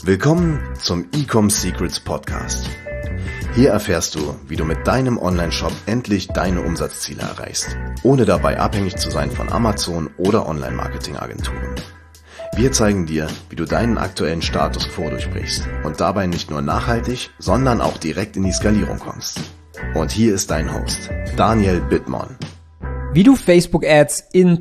Willkommen zum Ecom Secrets Podcast. Hier erfährst du, wie du mit deinem Online-Shop endlich deine Umsatzziele erreichst, ohne dabei abhängig zu sein von Amazon oder Online-Marketing-Agenturen. Wir zeigen dir, wie du deinen aktuellen Status quo durchbrichst und dabei nicht nur nachhaltig, sondern auch direkt in die Skalierung kommst. Und hier ist dein Host, Daniel Bittmann. Wie du Facebook-Ads in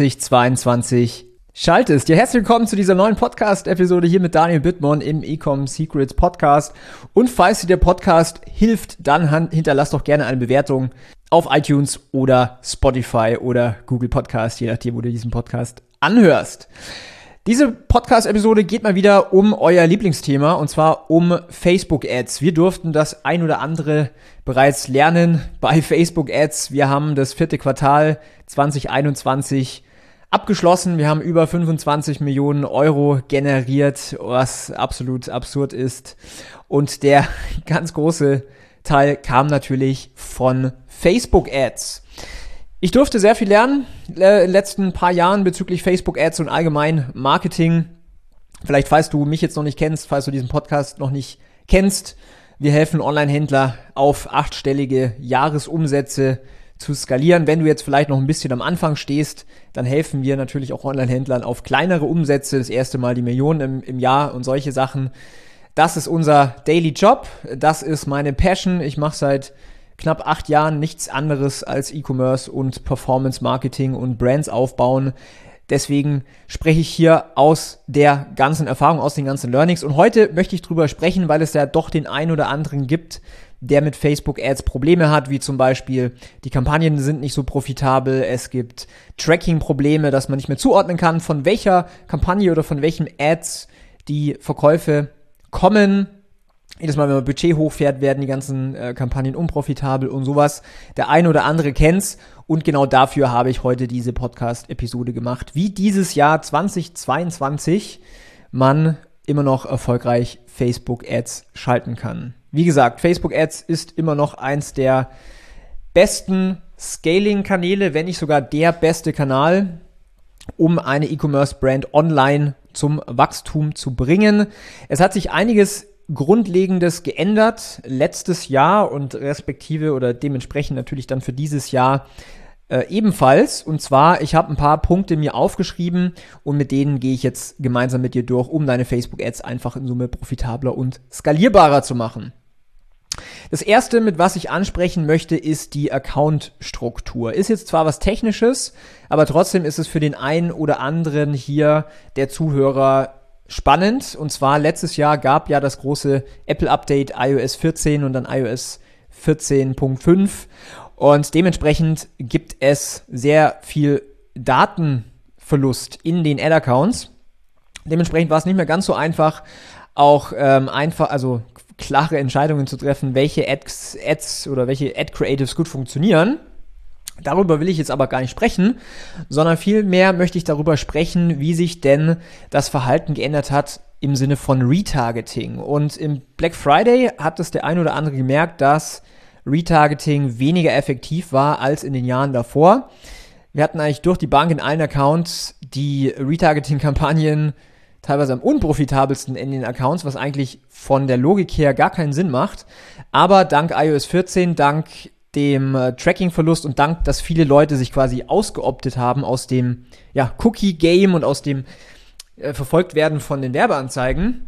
2022 schaltest. Ja, herzlich willkommen zu dieser neuen Podcast-Episode hier mit Daniel Bittmann im Ecom Secrets Podcast. Und falls dir der Podcast hilft, dann hinterlass doch gerne eine Bewertung auf iTunes oder Spotify oder Google Podcast, je nachdem, wo du diesen Podcast anhörst. Diese Podcast-Episode geht mal wieder um euer Lieblingsthema, und zwar um Facebook-Ads. Wir durften das ein oder andere bereits lernen bei Facebook-Ads. Wir haben das 4. Quartal 2021 abgeschlossen. Wir haben über 25 Millionen Euro generiert, was absolut absurd ist. Und der ganz große Teil kam natürlich von Facebook-Ads. Ich durfte sehr viel lernen in den letzten paar Jahren bezüglich Facebook-Ads und allgemein Marketing. Vielleicht, falls du mich jetzt noch nicht kennst, falls du diesen Podcast noch nicht kennst, wir helfen Online-Händler auf 8-stellige Jahresumsätze zu skalieren. Wenn du jetzt vielleicht noch ein bisschen am Anfang stehst, dann helfen wir natürlich auch Online-Händlern auf kleinere Umsätze, das erste Mal die Millionen im Jahr und solche Sachen. Das ist unser Daily Job, das ist meine Passion. Ich mache seit knapp 8 Jahren nichts anderes als E-Commerce und Performance-Marketing und Brands aufbauen. Deswegen spreche ich hier aus der ganzen Erfahrung, aus den ganzen Learnings. Und heute möchte ich drüber sprechen, weil es ja doch den einen oder anderen gibt, der mit Facebook-Ads Probleme hat, wie zum Beispiel die Kampagnen sind nicht so profitabel, es gibt Tracking-Probleme, dass man nicht mehr zuordnen kann, von welcher Kampagne oder von welchen Ads die Verkäufe kommen. Jedes Mal, wenn man Budget hochfährt, werden die ganzen Kampagnen unprofitabel und sowas. Der eine oder andere kennt's, und genau dafür habe ich heute diese Podcast-Episode gemacht, wie dieses Jahr 2022 man immer noch erfolgreich Facebook-Ads schalten kann. Wie gesagt, Facebook-Ads ist immer noch eins der besten Scaling-Kanäle, wenn nicht sogar der beste Kanal, um eine E-Commerce-Brand online zum Wachstum zu bringen. Es hat sich einiges Grundlegendes geändert letztes Jahr und respektive oder dementsprechend natürlich dann für dieses Jahr ebenfalls. Und zwar, ich habe ein paar Punkte mir aufgeschrieben und mit denen gehe ich jetzt gemeinsam mit dir durch, um deine Facebook-Ads einfach in Summe profitabler und skalierbarer zu machen. Das erste, mit was ich ansprechen möchte, ist die Account-Struktur. Ist jetzt zwar was Technisches, aber trotzdem ist es für den einen oder anderen hier der Zuhörer spannend. Und zwar letztes Jahr gab ja das große Apple-Update iOS 14 und dann iOS 14.5. Und dementsprechend gibt es sehr viel Datenverlust in den Ad-Accounts. Dementsprechend war es nicht mehr ganz so einfach, auch also klare Entscheidungen zu treffen, welche Ads oder welche Ad-Creatives gut funktionieren. Darüber will ich jetzt aber gar nicht sprechen, sondern vielmehr möchte ich darüber sprechen, wie sich denn das Verhalten geändert hat im Sinne von Retargeting. Und im Black Friday hat es der ein oder andere gemerkt, dass Retargeting weniger effektiv war als in den Jahren davor. Wir hatten eigentlich durch die Bank in allen Accounts die Retargeting-Kampagnen teilweise am unprofitabelsten in den Accounts, was eigentlich von der Logik her gar keinen Sinn macht. Aber dank iOS 14, dank dem Tracking-Verlust und dank, dass viele Leute sich quasi ausgeoptet haben aus dem Cookie-Game und aus dem verfolgt werden von den Werbeanzeigen,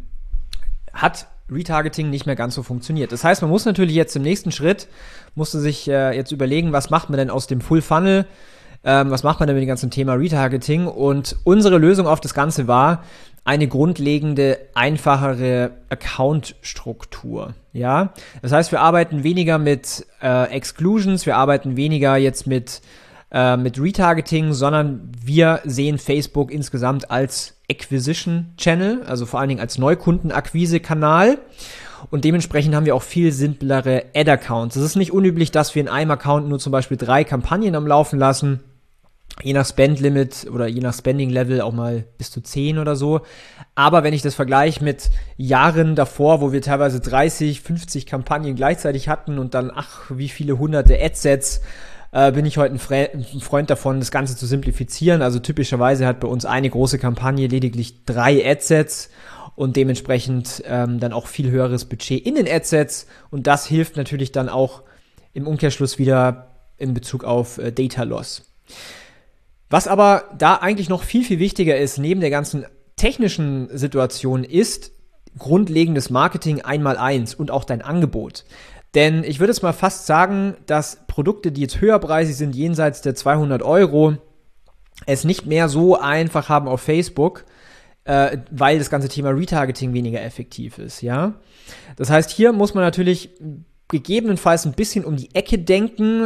hat Retargeting nicht mehr ganz so funktioniert. Das heißt, man muss natürlich jetzt im nächsten Schritt, musste sich jetzt überlegen, was macht man denn aus dem Full Funnel, was macht man denn mit dem ganzen Thema Retargeting, und unsere Lösung auf das Ganze war eine grundlegende, einfachere Account-Struktur. Ja, das heißt, wir arbeiten weniger mit Exclusions, wir arbeiten weniger jetzt mit Retargeting, sondern wir sehen Facebook insgesamt als Acquisition Channel, also vor allen Dingen als Neukundenakquise-Kanal, und dementsprechend haben wir auch viel simplere Ad-Accounts. Es ist nicht unüblich, dass wir in einem Account nur zum Beispiel 3 Kampagnen am Laufen lassen, je nach Spend-Limit oder je nach Spending-Level auch mal bis zu 10 oder so. Aber wenn ich das vergleiche mit Jahren davor, wo wir teilweise 30, 50 Kampagnen gleichzeitig hatten und dann, wie viele hunderte Adsets, bin ich heute ein Freund davon, das Ganze zu simplifizieren. Also typischerweise hat bei uns eine große Kampagne lediglich 3 Adsets und dementsprechend dann auch viel höheres Budget in den Adsets und das hilft natürlich dann auch im Umkehrschluss wieder in Bezug auf Data Loss. Was aber da eigentlich noch viel, viel wichtiger ist, neben der ganzen technischen Situation, ist grundlegendes Marketing 1x1 und auch dein Angebot. Denn ich würde jetzt mal fast sagen, dass Produkte, die jetzt höherpreisig sind, jenseits der 200 €, es nicht mehr so einfach haben auf Facebook, weil das ganze Thema Retargeting weniger effektiv ist, ja. Das heißt, hier muss man natürlich gegebenenfalls ein bisschen um die Ecke denken.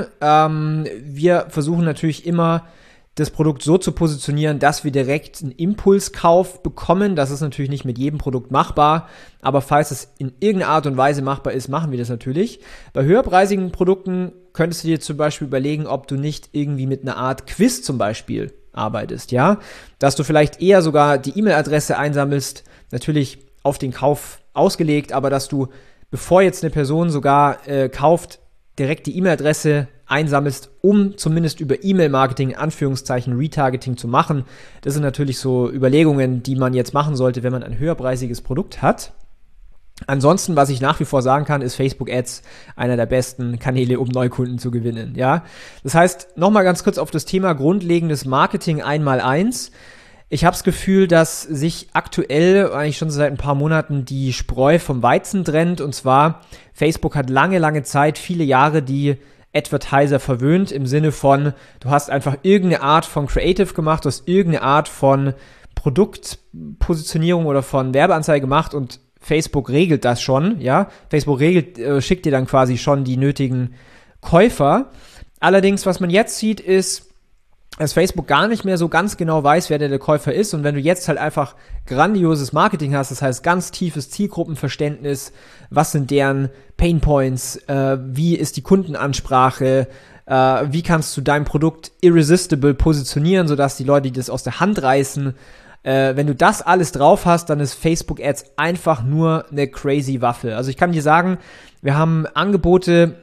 Wir versuchen natürlich immer, das Produkt so zu positionieren, dass wir direkt einen Impulskauf bekommen. Das ist natürlich nicht mit jedem Produkt machbar, aber falls es in irgendeiner Art und Weise machbar ist, machen wir das natürlich. Bei höherpreisigen Produkten könntest du dir zum Beispiel überlegen, ob du nicht irgendwie mit einer Art Quiz zum Beispiel arbeitest, ja? Dass du vielleicht eher sogar die E-Mail-Adresse einsammelst, natürlich auf den Kauf ausgelegt, aber dass du, bevor jetzt eine Person sogar kauft, direkt die E-Mail-Adresse einsammelst, um zumindest über E-Mail-Marketing, in Anführungszeichen, Retargeting zu machen. Das sind natürlich so Überlegungen, die man jetzt machen sollte, wenn man ein höherpreisiges Produkt hat. Ansonsten, was ich nach wie vor sagen kann, ist Facebook Ads einer der besten Kanäle, um Neukunden zu gewinnen, ja. Das heißt, nochmal ganz kurz auf das Thema grundlegendes Marketing 1x1. Ich habe das Gefühl, dass sich aktuell, eigentlich schon seit ein paar Monaten, die Spreu vom Weizen trennt. Und zwar, Facebook hat lange, lange Zeit, viele Jahre die Advertiser verwöhnt, im Sinne von, du hast einfach irgendeine Art von Creative gemacht, du hast irgendeine Art von Produktpositionierung oder von Werbeanzeige gemacht und Facebook regelt das schon, ja. Facebook schickt dir dann quasi schon die nötigen Käufer. Allerdings, was man jetzt sieht, ist, dass Facebook gar nicht mehr so ganz genau weiß, wer der Käufer ist. Und wenn du jetzt halt einfach grandioses Marketing hast, das heißt ganz tiefes Zielgruppenverständnis, was sind deren Painpoints, wie ist die Kundenansprache, wie kannst du dein Produkt irresistible positionieren, sodass die Leute das aus der Hand reißen. Wenn du das alles drauf hast, dann ist Facebook Ads einfach nur eine crazy Waffe. Also ich kann dir sagen, wir haben Angebote,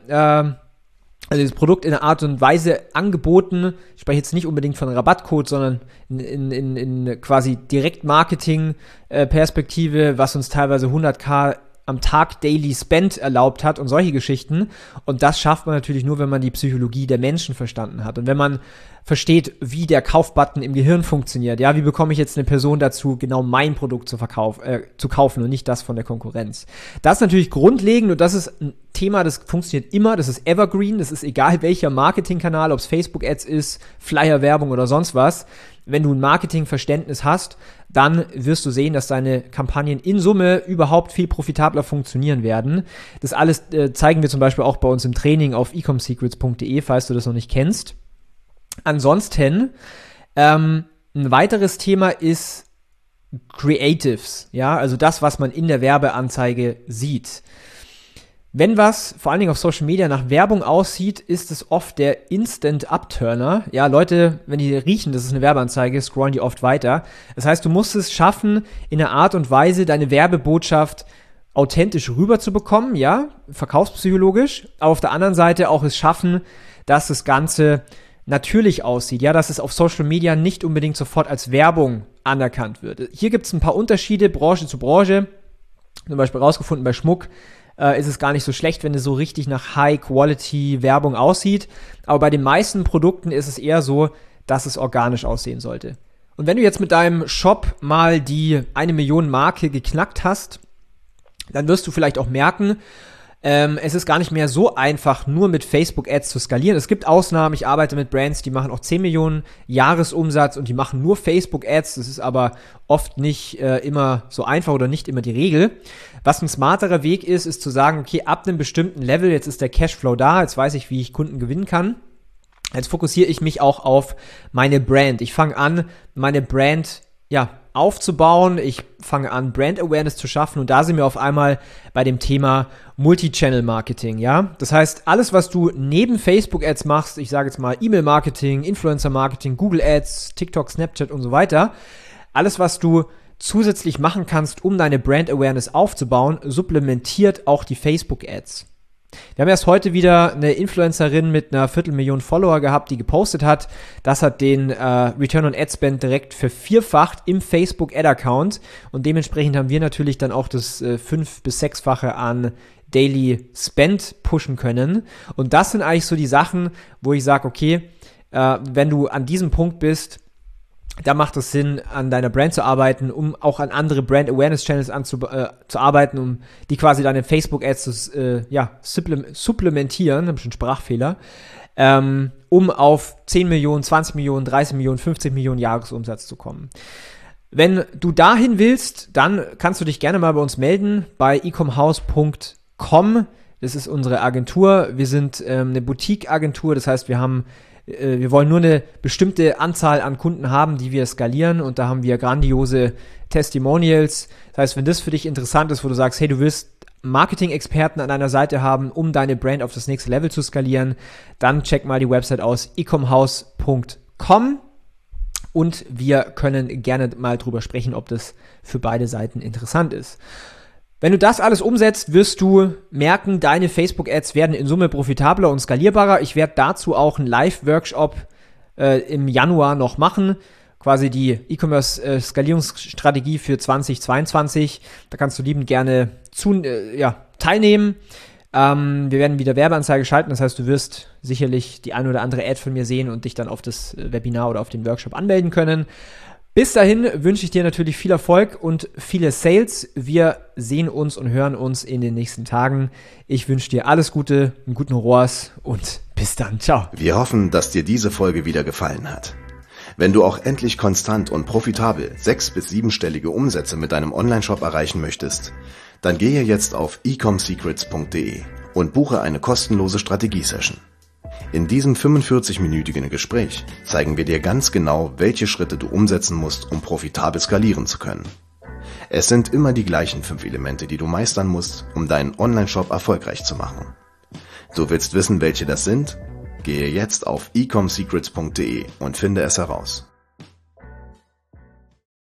also das Produkt in einer Art und Weise angeboten, ich spreche jetzt nicht unbedingt von Rabattcode, sondern in quasi Direktmarketing-Perspektive, was uns teilweise 100.000 am Tag Daily Spend erlaubt hat und solche Geschichten. Und das schafft man natürlich nur, wenn man die Psychologie der Menschen verstanden hat und wenn man versteht, wie der Kaufbutton im Gehirn funktioniert. Ja, wie bekomme ich jetzt eine Person dazu, genau mein Produkt zu kaufen und nicht das von der Konkurrenz. Das ist natürlich grundlegend und das ist ein Thema, das funktioniert immer, das ist evergreen, das ist egal welcher Marketingkanal, ob es Facebook Ads ist, Flyer-Werbung oder sonst was. Wenn du ein Marketingverständnis hast, dann wirst du sehen, dass deine Kampagnen in Summe überhaupt viel profitabler funktionieren werden. Das alles zeigen wir zum Beispiel auch bei uns im Training auf ecomsecrets.de, falls du das noch nicht kennst. Ansonsten, ein weiteres Thema ist Creatives, ja, also das, was man in der Werbeanzeige sieht. Wenn was, vor allen Dingen auf Social Media, nach Werbung aussieht, ist es oft der Instant-Upturner. Ja, Leute, wenn die riechen, das ist eine Werbeanzeige, scrollen die oft weiter. Das heißt, du musst es schaffen, in einer Art und Weise deine Werbebotschaft authentisch rüberzubekommen, ja, verkaufspsychologisch, aber auf der anderen Seite auch es schaffen, dass das Ganze natürlich aussieht, ja, dass es auf Social Media nicht unbedingt sofort als Werbung anerkannt wird. Hier gibt es ein paar Unterschiede, Branche zu Branche, zum Beispiel rausgefunden bei Schmuck, ist es gar nicht so schlecht, wenn es so richtig nach High-Quality-Werbung aussieht. Aber bei den meisten Produkten ist es eher so, dass es organisch aussehen sollte. Und wenn du jetzt mit deinem Shop mal die 1 Million Marke geknackt hast, dann wirst du vielleicht auch merken, es ist gar nicht mehr so einfach, nur mit Facebook-Ads zu skalieren. Es gibt Ausnahmen, ich arbeite mit Brands, die machen auch 10 Millionen Jahresumsatz und die machen nur Facebook-Ads. Das ist aber oft nicht immer so einfach oder nicht immer die Regel. Was ein smarterer Weg ist, ist zu sagen, okay, ab einem bestimmten Level, jetzt ist der Cashflow da, jetzt weiß ich, wie ich Kunden gewinnen kann. Jetzt fokussiere ich mich auch auf meine Brand. Ich fange an, meine Brand, aufzubauen. Ich fange an, Brand Awareness zu schaffen und da sind wir auf einmal bei dem Thema Multi-Channel-Marketing, ja. Das heißt, alles, was du neben Facebook-Ads machst, ich sage jetzt mal E-Mail-Marketing, Influencer-Marketing, Google-Ads, TikTok, Snapchat und so weiter, alles, was du zusätzlich machen kannst, um deine Brand Awareness aufzubauen, supplementiert auch die Facebook-Ads. Wir haben erst heute wieder eine Influencerin mit einer 250.000 Follower gehabt, die gepostet hat. Das hat den Return on Ad Spend direkt vervierfacht im Facebook Ad Account und dementsprechend haben wir natürlich dann auch das 5- bis 6-fache an Daily Spend pushen können. Und das sind eigentlich so die Sachen, wo ich sage, okay, wenn du an diesem Punkt bist, da macht es Sinn, an deiner Brand zu arbeiten, um auch an andere Brand Awareness Channels zu arbeiten, um die quasi deine Facebook Ads zu supplementieren, habe schon Sprachfehler, um auf 10 Millionen, 20 Millionen, 30 Millionen, 50 Millionen Jahresumsatz zu kommen. Wenn du dahin willst, dann kannst du dich gerne mal bei uns melden bei ecomhouse.com. Das ist unsere Agentur. Wir sind eine Boutique-Agentur, das heißt, wir wollen nur eine bestimmte Anzahl an Kunden haben, die wir skalieren und da haben wir grandiose Testimonials. Das heißt, wenn das für dich interessant ist, wo du sagst, hey, du willst Marketing-Experten an deiner Seite haben, um deine Brand auf das nächste Level zu skalieren, dann check mal die Website aus, ecomhouse.com und wir können gerne mal drüber sprechen, ob das für beide Seiten interessant ist. Wenn du das alles umsetzt, wirst du merken, deine Facebook-Ads werden in Summe profitabler und skalierbarer. Ich werde dazu auch einen Live-Workshop im Januar noch machen, quasi die E-Commerce-Skalierungsstrategie für 2022. Da kannst du liebend gerne teilnehmen. Wir werden wieder Werbeanzeige schalten, das heißt, du wirst sicherlich die ein oder andere Ad von mir sehen und dich dann auf das Webinar oder auf den Workshop anmelden können. Bis dahin wünsche ich dir natürlich viel Erfolg und viele Sales. Wir sehen uns und hören uns in den nächsten Tagen. Ich wünsche dir alles Gute, einen guten ROAS und bis dann. Ciao. Wir hoffen, dass dir diese Folge wieder gefallen hat. Wenn du auch endlich konstant und profitabel 6- bis 7-stellige Umsätze mit deinem Onlineshop erreichen möchtest, dann gehe jetzt auf ecomsecrets.de und buche eine kostenlose Strategie-Session. In diesem 45-minütigen Gespräch zeigen wir dir ganz genau, welche Schritte du umsetzen musst, um profitabel skalieren zu können. Es sind immer die gleichen 5 Elemente, die du meistern musst, um deinen Online-Shop erfolgreich zu machen. Du willst wissen, welche das sind? Gehe jetzt auf ecomsecrets.de und finde es heraus.